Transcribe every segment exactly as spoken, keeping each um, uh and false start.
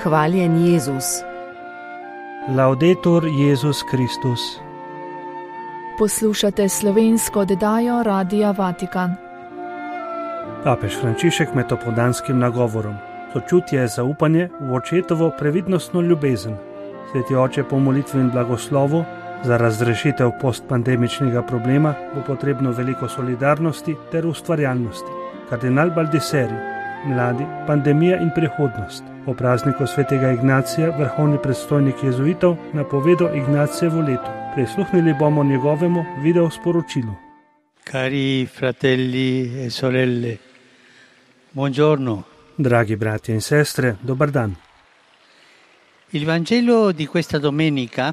Hvaljen Jezus. Laudetur Jezus Kristus. Poslušate slovensko oddajo Radia Vatikan. Papež Frančišek med opoldanskim nagovorom. Sočutje je zaupanje v očetovo previdnostno ljubezen. Sveti oče, po molitvi in blagoslovu za razrešitev postpandemičnega problema bo potrebno veliko solidarnosti ter ustvarjalnosti. Kardinal Baldisseri, mladi, pandemija in prihodnost. O prazniku svetega Ignacija, vrhovni predstojnik jezuitov, napovedal Ignacijevo leto. Prisluhnili bomo njegovemu video sporočilu. Cari fratelli e sorelle, buongiorno. Dragi bratje in sestre, dobar dan. Il Vangelo di questa domenica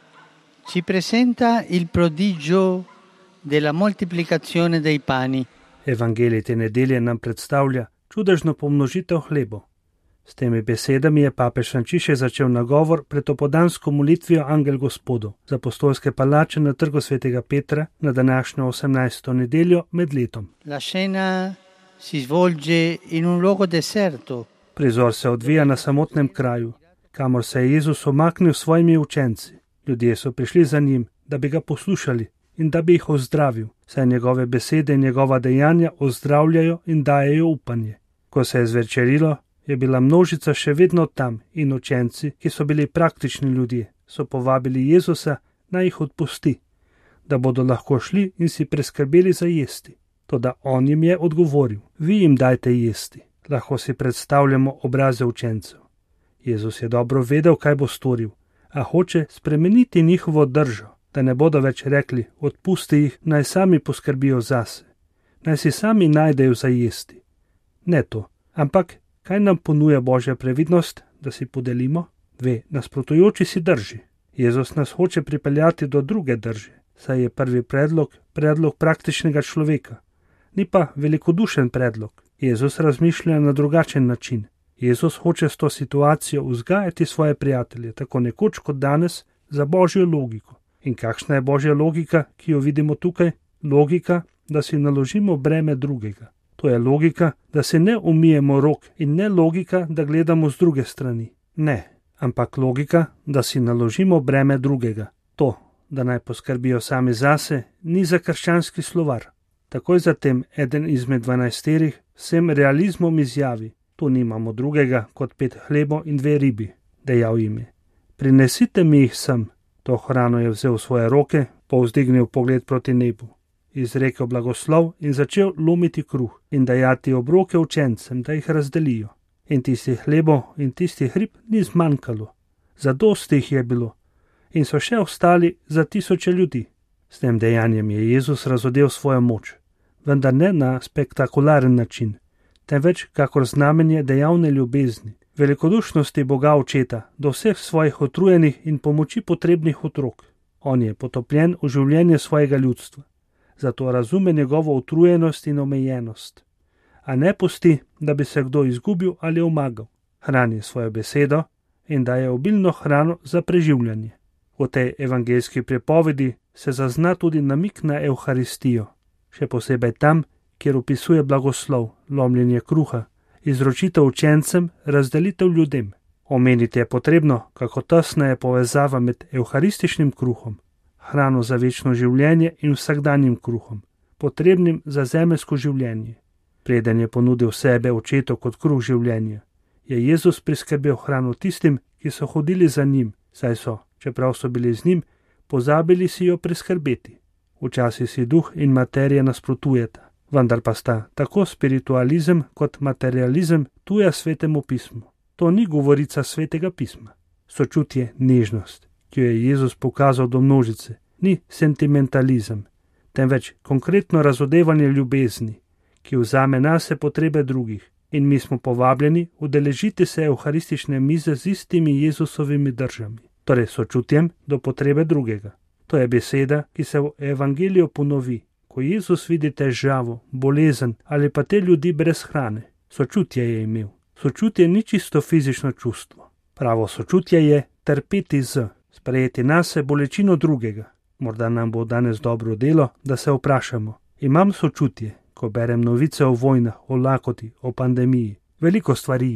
ci presenta il prodigio della moltiplicazione dei pani. Evangelij te nedelje nam predstavlja čudežno pomnožitev hlebov. S temi besedami je papež Frančišek začel nagovor pred opoldansko molitvijo Angel Gospodov z apostolske palače na trgu svetega Petra na današnjo osemnajsto nedeljo med letom. La scena si svolge in un luogo deserto. Prizor se odvija na samotnem kraju, kamor se je Jezus omaknil s svojimi učenci. Ljudje so prišli za njim, da bi ga poslušali in da bi jih ozdravil, saj njegove besede in njegova dejanja ozdravljajo in dajejo upanje. Ko se je zvečerilo, je bila množica še vedno tam in učenci, ki so bili praktični ljudje, so povabili Jezusa, naj jih odpusti, da bodo lahko šli in si preskrbeli za jesti. Toda on jim je odgovoril: vi jim dajte jesti. Lahko si predstavljamo obraze učencev. Jezus je dobro vedel, kaj bo storil, a hoče spremeniti njihovo držo, da ne bodo več rekli: odpusti jih, naj sami poskrbijo zase, naj si sami najdejo za jesti. Ne to, ampak kaj nam ponuja Božja previdnost, da si podelimo? Dve nasprotujoči si drži. Jezus nas hoče pripeljati do druge drže, saj je prvi predlog predlog praktičnega človeka, ni pa velikodušen predlog. Jezus razmišlja na drugačen način. Jezus hoče s to situacijo vzgajati svoje prijatelje, tako nekoč kot danes, za Božjo logiko. In kakšna je Božja logika, ki jo vidimo tukaj? Logika, da si naložimo breme drugega. To je logika, da se ne umijemo rok, in ne logika, da gledamo z druge strani. Ne, ampak logika, da si naložimo breme drugega. To, da naj poskrbijo sami zase, ni za krščanski slovar. Takoj zatem eden izmed dvanajsterih vsem realizmom izjavi: tu nimamo drugega kot pet hlebov in dve ribi, dejal jim je. Prinesite mi jih sem. To hrano je vzel v svoje roke, povzdignil pogled proti nebu, izrekel blagoslov in začel lomiti kruh in dajati obroke učencem, da jih razdelijo. In tistih hlebov in tistih rib ni zmanjkalo. Zadosti jih je bilo in so še ostali za tisoče ljudi. S tem dejanjem je Jezus razodel svojo moč, vendar ne na spektakularen način, temveč kakor znamenje dejavne ljubezni, velikodušnosti Boga Očeta do vseh svojih utrujenih in pomoči potrebnih otrok. On je potopljen v življenje svojega ljudstva, zato razume njegovo utrujenost in omejenost, a ne pusti, da bi se kdo izgubil ali omagal. Hrani svojo besedo in daje obilno hrano za preživljanje. V tej evangeljski pripovedi se zazna tudi namik na Evharistijo, še posebej tam, kjer opisuje blagoslov, lomljenje kruha, izročitev učencem, razdelitev ljudem. Omeniti je potrebno, kako tesna je povezava med evharističnim kruhom, hrano za večno življenje, in vsakdanjim kruhom, potrebnim za zemeljsko življenje. Preden je ponudil sebe Očetu kot kruh življenja, je Jezus priskrbel hrano tistim, ki so hodili za njim, saj so, čeprav so bili z njim, pozabili si jo priskrbeti. Včasih si duh in materija nasprotujeta, vendar pa sta tako spiritualizem kot materializem tuja svetemu pismu. To ni govorica svetega pisma. Sočutje, nežnost, ki jo je Jezus pokazal do množice, ni sentimentalizem, temveč konkretno razodevanje ljubezni, ki vzame nase potrebe drugih, in mi smo povabljeni udeležiti se evharistične mize z istimi Jezusovimi držami, torej sočutjem do potrebe drugega. To je beseda, ki se v evangeliju ponovi, ko Jezus vidi težavo, bolezen ali pa te ljudi brez hrane. Sočutje je imel. Sočutje ni čisto fizično čustvo. Pravo sočutje je trpeti z, sprejeti nase bolečino drugega. Morda nam bo danes dobro delo, da se vprašamo: imam sočutje, ko berem novice o vojnah, o lakoti, o pandemiji? Veliko stvari je.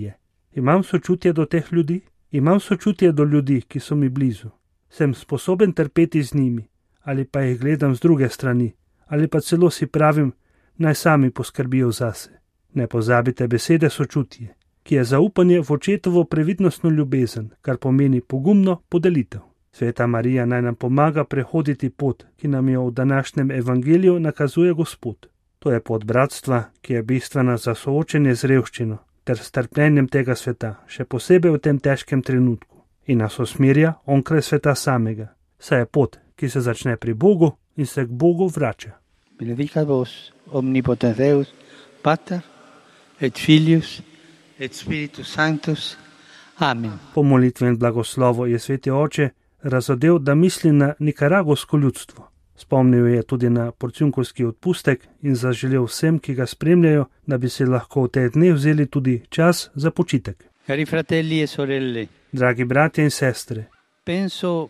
Imam sočutje do teh ljudi? Imam sočutje do ljudi, ki so mi blizu. Sem sposoben trpeti z njimi, ali pa jih gledam z druge strani, ali pa celo si pravim, naj sami poskrbijo zase. Ne pozabite besede sočutje, ki je zaupanje v očetovo previdnostno ljubezen, kar pomeni pogumno podelitev. Sveta Marija naj nam pomaga prehoditi pot, ki nam jo v današnjem evangeliju nakazuje Gospod. To je pot bratstva, ki je bistvena za soočenje z revščino ter s trpljenjem tega sveta, še posebej v tem težkem trenutku, in nas usmerja onkraj sveta samega. Saj je pot, ki se začne pri Bogu in se k Bogu vrača. Benedicat vos omnipotens Deus, Pater et Filius et Spiritus Sanctus. Amen. Po molitvi in blagoslovu je sveti oče razodel, da misli na nikaragvsko ljudstvo. Spomnil je tudi na porciunkovski odpustek in zaželel vsem, ki ga spremljajo, da bi si lahko v te dne vzeli tudi čas za počitek. Cari fratelli e sorelle, Dragi bratje in sestre, penso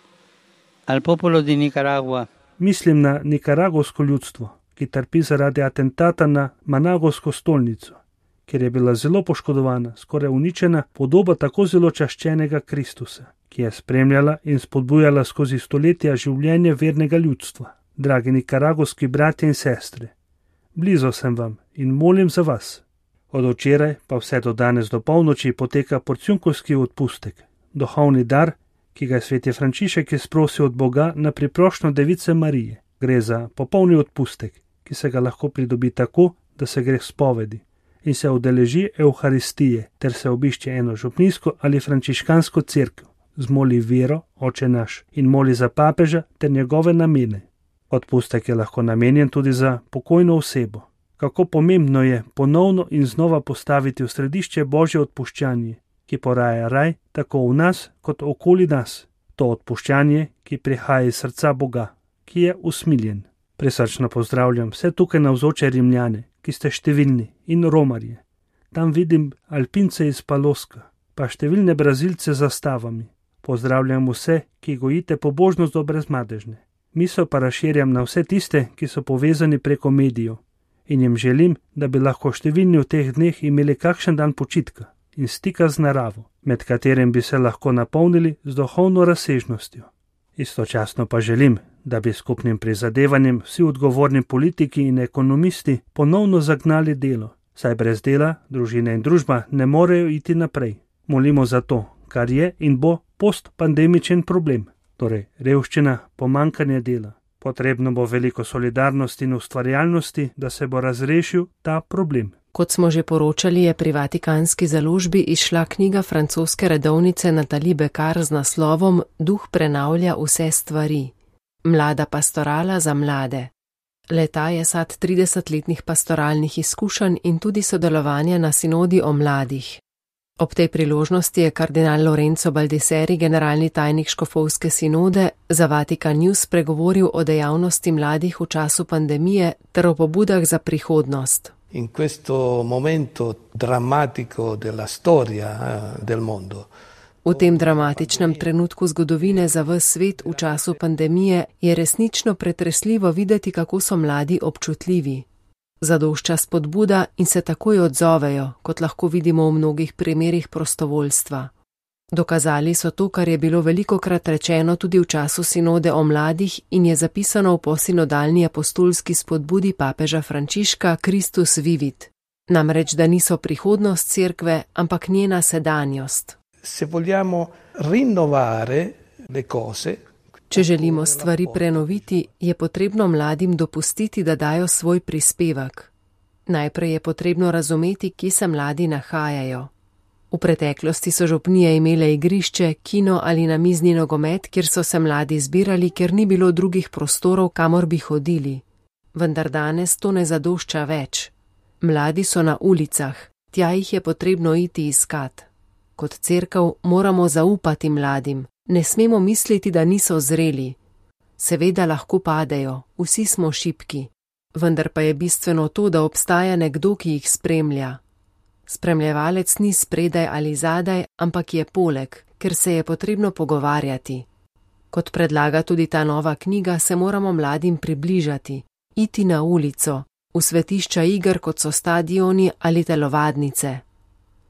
al popolo di Nicaragua. Mislim na nikaragvsko ljudstvo, ki trpi zaradi atentata na Managovsko stolnico, kjer je bila zelo poškodovana, skoraj uničena podoba tako zelo čaščenega Kristusa, ki je spremljala in spodbujala skozi stoletja življenje vernega ljudstva. Dragi nikaragvski bratje in sestre, blizu sem vam in molim za vas. Od včeraj pa vse do danes do polnoči poteka porciunkovski odpustek, duhovni dar, ki ga je sveti Frančišek izprosil od Boga na priprošnjo Device Marije. Gre za popolni odpustek, ki se ga lahko pridobi tako, da se gre spovedi in se udeleži Evharistije ter se obišče eno župnijsko ali frančiškansko cerkev, zmoli vero, Oče naš, in moli za papeža ter njegove namene. Odpustek je lahko namenjen tudi za pokojno osebo. Kako pomembno je ponovno in znova postaviti v središče Božje odpuščanje, ki poraja raj tako v nas kot okoli nas. To odpuščanje, ki prihaja iz srca Boga, ki je usmiljen. Prisrčno pozdravljam vse tukaj navzoče Rimljane, ki ste številni, in romarje. Tam vidim Alpince iz Paloska, pa številne Brazilce z zastavami. Pozdravljam vse, ki gojite pobožnost do brezmadežne. Misel pa razširjam na vse tiste, ki so povezani preko medijev, in jim želim, da bi lahko številni v teh dneh imeli kakšen dan počitka in stika z naravo, med katerim bi se lahko napolnili z duhovno razsežnostjo. Istočasno pa želim, da bi skupnim prizadevanjem vsi odgovorni politiki in ekonomisti ponovno zagnali delo, saj brez dela družine in družba ne morejo iti naprej. Molimo za to, kar je in bo postpandemičen problem, torej revščina, pomanjkanje dela. Potrebno bo veliko solidarnosti in ustvarjalnosti, da se bo razrešil ta problem. Kot smo že poročali, je pri Vatikanski založbi izšla knjiga francoske redovnice Nathalie Beccard z naslovom Duh prenavlja vse stvari. Mlada pastorala za mlade. Le-ta je sad tridesetletnih pastoralnih izkušenj in tudi sodelovanja na sinodi o mladih. Ob tej priložnosti je kardinal Lorenzo Baldisseri, generalni tajnik škofovske sinode, za Vatikan News spregovoril o dejavnosti mladih v času pandemije ter o pobudah za prihodnost. In questo momento drammatico della storia eh, del mondo. V tem dramatičnem trenutku zgodovine za ves svet v času pandemije je resnično pretresljivo videti, kako so mladi občutljivi. Zadošča spodbuda in se takoj odzovejo, kot lahko vidimo v mnogih primerih prostovoljstva. Dokazali so to, kar je bilo velikokrat rečeno tudi v času sinode o mladih in je zapisano v posinodalni apostolski spodbudi papeža Frančiška Christus vivit. Namreč, da niso prihodnost cerkve, ampak njena sedanjost. Se vogliamo rinnovare le cose, Če želimo stvari prenoviti, je potrebno mladim dopustiti, da dajo svoj prispevek. Najprej je potrebno razumeti, kje se mladi nahajajo. V preteklosti so župnije imele igrišče, kino ali namizni nogomet, kjer so se mladi zbirali, ker ni bilo drugih prostorov, kamor bi hodili. Vendar danes to ne zadošča več. Mladi so na ulicah, tja jih je potrebno iti iskat. Kot cerkev moramo zaupati mladim. Ne smemo misliti, da niso zreli. Seveda lahko padejo, vsi smo šibki. Vendar pa je bistveno to, da obstaja nekdo, ki jih spremlja. Spremljevalec ni spredaj ali zadaj, ampak je poleg, ker se je potrebno pogovarjati. Kot predlaga tudi ta nova knjiga, se moramo mladim približati, iti na ulico, v svetišča iger, kot so stadioni ali telovadnice.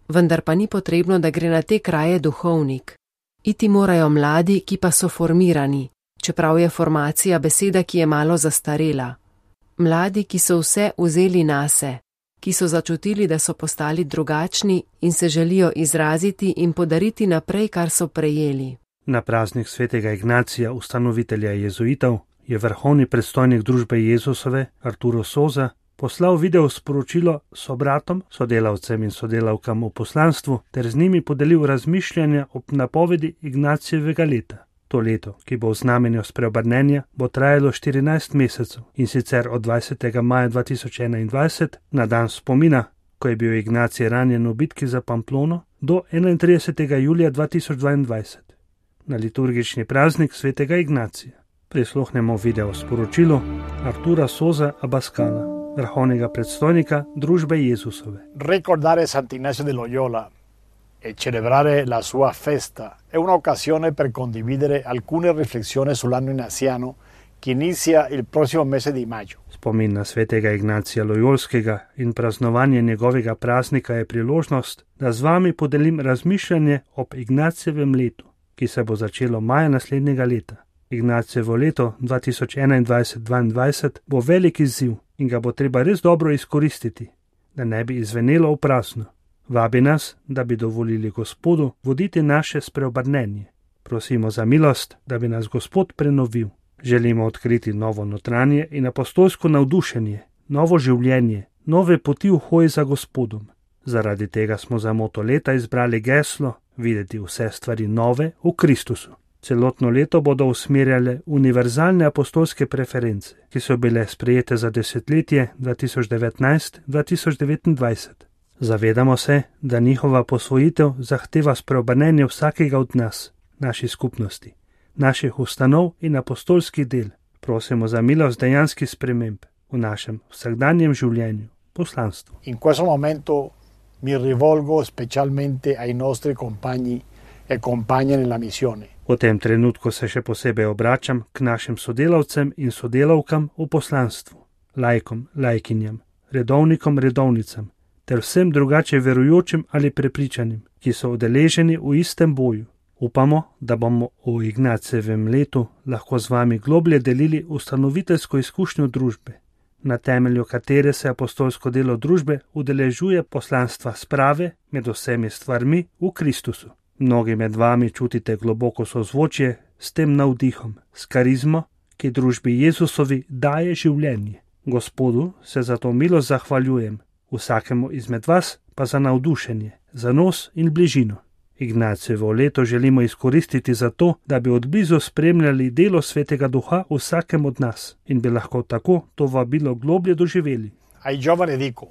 Vendar pa ni potrebno, da gre na te kraje duhovnik. Iti morajo mladi, ki pa so formirani, čeprav je formacija beseda, ki je malo zastarela. Mladi, ki so vse vzeli nase, ki so začutili, da so postali drugačni in se želijo izraziti in podariti naprej, kar so prejeli. Na praznik svetega Ignacija, ustanovitelja jezuitov, je vrhovni predstojnik družbe Jezusove, Arturo Sosa, poslal video sporočilo sobratom, sodelavcem in sodelavkam v poslanstvu ter z njimi podelil razmišljanja ob napovedi Ignacijevega leta. To leto, ki bo v znamenju spreobrnenja, bo trajalo štirinajst mesecev in sicer od dvajsetega maja dva tisoč enaindvajset na dan spomina, ko je bil Ignacij ranjen v bitki za Pamplono, do enaintridesetega julija dva tisoč dvaindvajset, na liturgični praznik svetega Ignacija. Prisluhnemo video sporočilu Artura Sosa Abascala, vrhovnega predstojnika družbe Jezusove. Ricordare Sant'Ignazio de Loyola e celebrare la sua festa è un'occasione per condividere alcune riflessioni sull'anno ignaziano che inizia il prossimo mese di maggio. Spomin na svetega Ignacija Lojolskega in praznovanje njegovega praznika je priložnost, da z vami podelim razmišljanje ob Ignacijevem letu, ki se bo začelo maja naslednjega leta. Ignacijevo leto dva tisoč enaindvajset dvaindvajset bo velik izziv in ga bo treba res dobro izkoristiti, da ne bi izvenelo v prazno. Vabi nas, da bi dovolili Gospodu voditi naše spreobrnenje. Prosimo za milost, da bi nas Gospod prenovil. Želimo odkriti novo notranje in apostolsko navdušenje, novo življenje, nove poti v hoji za Gospodom. Zaradi tega smo za moto leta izbrali geslo videti vse stvari nove v Kristusu. Celotno leto bodo usmerjale univerzalne apostolske preference, ki so bile sprejete za desetletje dva tisoč devetnajst do dva tisoč devetindvajset. Zavedamo se, da njihova posvojitev zahteva spreobrnenje vsakega od nas, naši skupnosti, naših ustanov in apostolskih del. Prosimo za milost dejanskih sprememb v našem vsakdanjem življenju, poslanstvu. In questo momento mi rivolgo specialmente ai nostri compagni e compagne nella missione. V tem trenutku se še posebej obračam k našim sodelavcem in sodelavkam v poslanstvu, laikom, laikinjam, redovnikom, redovnicam, ter vsem drugače verujočim ali prepričanim, ki so udeleženi v istem boju. Upamo, da bomo v Ignacijevem letu lahko z vami globlje delili ustanoviteljsko izkušnjo družbe, na temelju katere se apostolsko delo družbe udeležuje poslanstva sprave med vsemi stvarmi v Kristusu. Mnogi med vami čutite globoko sozvočje s tem navdihom, s karizmo, ki družbi Jezusovi daje življenje. Gospodu se za to milost zahvaljujem, vsakemu izmed vas pa za navdušenje, za nos in bližino. Ignacijevo leto želimo izkoristiti za to, da bi odblizu spremljali delo Svetega Duha vsakem od nas in bi lahko tako to vabilo globlje doživeli. Ai giovani dico,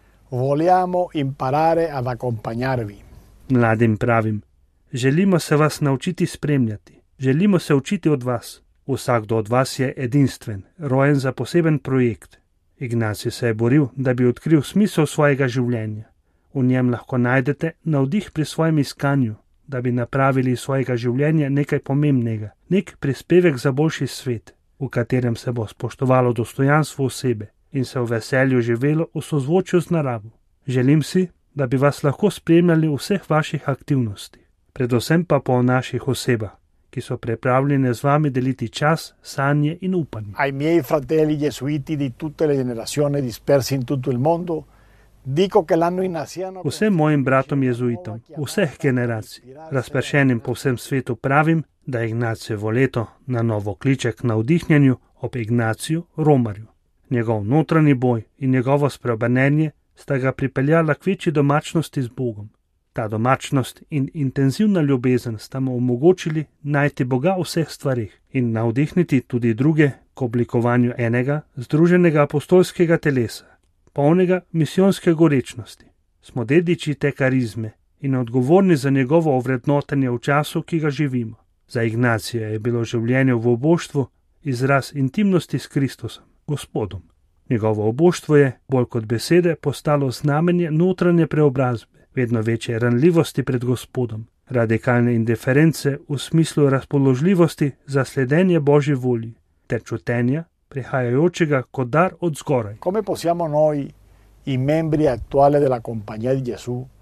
vogliamo imparare ad accompagnarvi. Mladim pravim, želimo se vas naučiti spremljati, želimo se učiti od vas. Vsakdo od vas je edinstven, rojen za poseben projekt. Ignacij se je boril, da bi odkril smisel svojega življenja. V njem lahko najdete navdih pri svojem iskanju, da bi napravili svojega življenja nekaj pomembnega, nek prispevek za boljši svet, v katerem se bo spoštovalo dostojanstvo osebe in se v veselju živelo v sozvočju z naravo. Želim si, da bi vas lahko spremljali v vseh vaših aktivnostih, predvsem pa po naših osebah, ki so pripravljene z vami deliti čas, sanje in upanje. Ai miei fratelli gesuiti di tutte le generazioni dispersi in tutto il mondo, dico che l'anno ignaziano... Vsem mojim bratom jezuitom, vseh generacij, razpršenim po vsem svetu pravim, da Ignacijevo leto na novo kliče k navdihnjenju ob Ignaciju Romarju. Njegov notranji boj in njegovo spreobrnenje sta ga pripeljala k večji domačnosti z Bogom. Ta domačnost in intenzivna ljubezen sta mu omogočili najti Boga v vseh stvarih in navdihniti tudi druge k oblikovanju enega združenega apostolskega telesa, polnega misijonske gorečnosti. Smo dediči te karizme in odgovorni za njegovo ovrednotenje v času, ki ga živimo. Za Ignacija je bilo življenje v oboštvu izraz intimnosti s Kristusom, Gospodom. Njegovo oboštvo je, bolj kot besede, postalo znamenje notranje preobrazbe, vedno večje ranljivosti pred Gospodom, radikalne indiference v smislu razpoložljivosti za sledenje Božji volji, ter čutenja, prihajajočega kot dar od zgoraj. Come possiamo noi, i membri attuali della Compagnia di Gesù,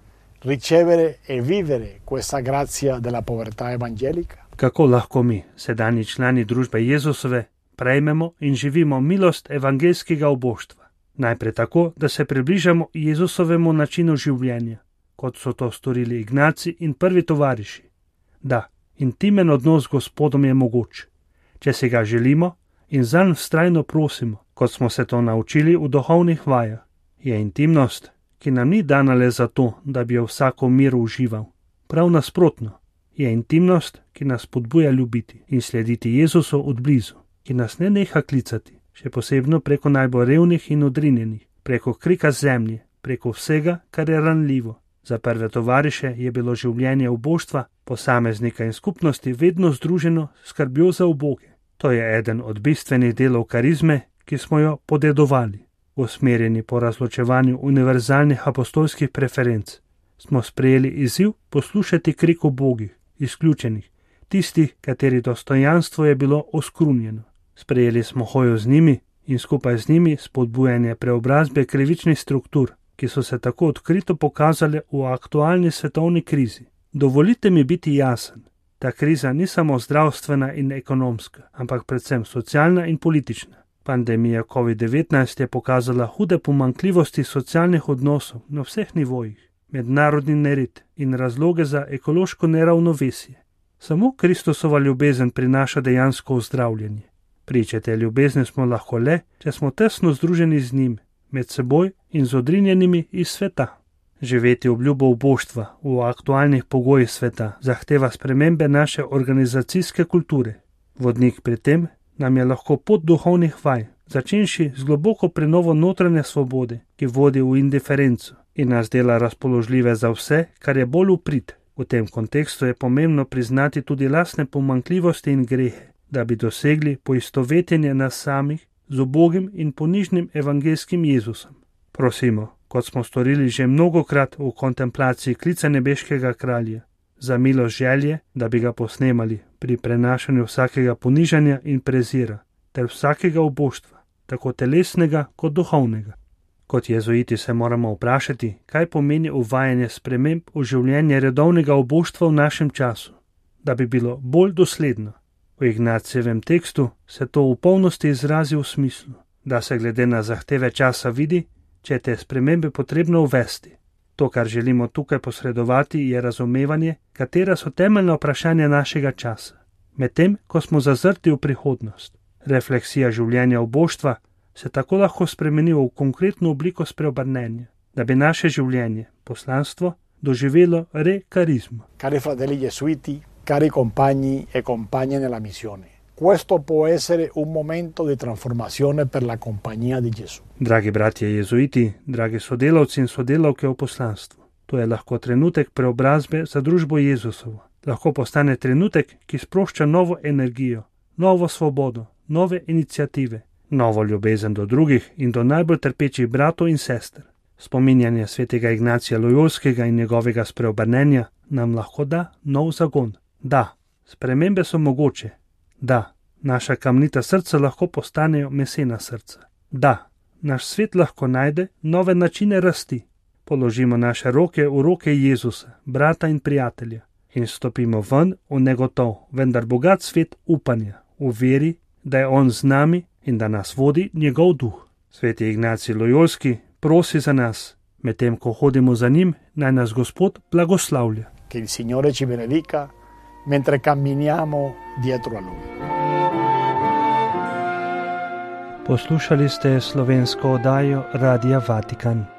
ricevere e vivere questa grazia della povertà evangelica? Kako lahko mi, sedanji člani družbe Jezusove, prejmemo in živimo milost evangelskega oboštva? Najprej tako, da se približamo Jezusovemu načinu življenja, kot so to storili Ignaci in prvi tovariši. Da, intimen odnos z Gospodom je mogoč, če si ga želimo in zanj vztrajno prosimo, kot smo se to naučili v duhovnih vajah. Je intimnost, ki nam ni dana le zato, da bi jo vsako miru užival. Prav nasprotno, je intimnost, ki nas spodbuja ljubiti in slediti Jezusu od blizu, ki nas ne neha klicati, še posebno preko najbolj revnih in odrinjenih, preko krika zemlje, preko vsega, kar je ranljivo. Za prve tovariše je bilo življenje uboštva, posameznika in skupnosti vedno združeno s skrbjo za uboge. To je eden od bistvenih delov karizme, ki smo jo podedovali. Usmerjeni po razločevanju univerzalnih apostolskih preferenc, smo sprejeli izziv poslušati krik ubogih, izključenih, tistih, kateri dostojanstvo je bilo oskrunjeno. Sprejeli smo hojo z njimi in skupaj z njimi spodbujanje preobrazbe krivičnih struktur, ki so se tako odkrito pokazale v aktualni svetovni krizi. Dovolite mi biti jasen, ta kriza ni samo zdravstvena in ekonomska, ampak predvsem socialna in politična. Pandemija covid devetnajst je pokazala hude pomanjkljivosti socialnih odnosov na vseh nivojih, mednarodni nered in razloge za ekološko neravnovesje. Samo Kristusova ljubezen prinaša dejansko ozdravljenje. Priče te ljubezni smo lahko le, če smo tesno združeni z njim, med seboj in z odrinjenimi iz sveta. Živeti obljubo uboštva v aktualnih pogojih sveta zahteva spremembe naše organizacijske kulture. Vodnik pri tem nam je lahko pot duhovnih vaj, začenši z globoko prenovo notranje svobode, ki vodi v indiferenco in nas dela razpoložljive za vse, kar je bolj uprit. V tem kontekstu je pomembno priznati tudi lastne pomanjkljivosti in grehe, da bi dosegli poistovetenje nas samih z ubogim in ponižnim evangelskim Jezusom. Prosimo, kot smo storili že mnogokrat v kontemplaciji klica nebeškega kralja, za milost želje, da bi ga posnemali pri prenašanju vsakega ponižanja in prezira, ter vsakega uboštva, tako telesnega kot duhovnega. Kot jezuiti se moramo vprašati, kaj pomeni uvajanje sprememb v življenje redovnega uboštva v našem času, da bi bilo bolj dosledno. V Ignacijevem tekstu se to v polnosti izrazi v smislu, da se glede na zahteve časa vidi, če je te spremembe potrebno uvesti. To, kar želimo tukaj posredovati, je razumevanje, katera so temeljna vprašanja našega časa. Medtem, ko smo zazrti v prihodnost, refleksija življenja uboštva se tako lahko spremeni v konkretno obliko spreobrnenja, da bi naše življenje, poslanstvo, doživelo re-karizmo. Cari fratelli gesuiti, cari compagni e compagne nella missione. Questo può essere un momento di trasformazione per la compagnia di Gesù. Dragi bratje jezuiti, dragi sodelavci in sodelavke v poslanstvu, to je lahko trenutek preobrazbe za družbo Jezusovo. Lahko postane trenutek, ki sprošča novo energijo, novo svobodo, nove iniciative, novo ljubezen do drugih in do najbolj trpečih bratov in sester. Spominjanje svetega Ignacija Lojolskega in njegovega spreobrnenja nam lahko da nov zagon. Da, spremembe so mogoče. Da, naša kamnita srca lahko postanejo mesena srca. Da, naš svet lahko najde nove načine rasti. Položimo naše roke v roke Jezusa, brata in prijatelja, in stopimo ven v negotov, vendar bogat svet upanja, v veri, da je on z nami in da nas vodi njegov duh. Sveti Ignacij Lojolski prosi za nas, medtem ko hodimo za njim, naj nas Gospod blagoslavlja. Che il Signore ci benedica mentre camminiamo dietro a Lui. Poslušali ste slovensko oddajo Radia Vatikan.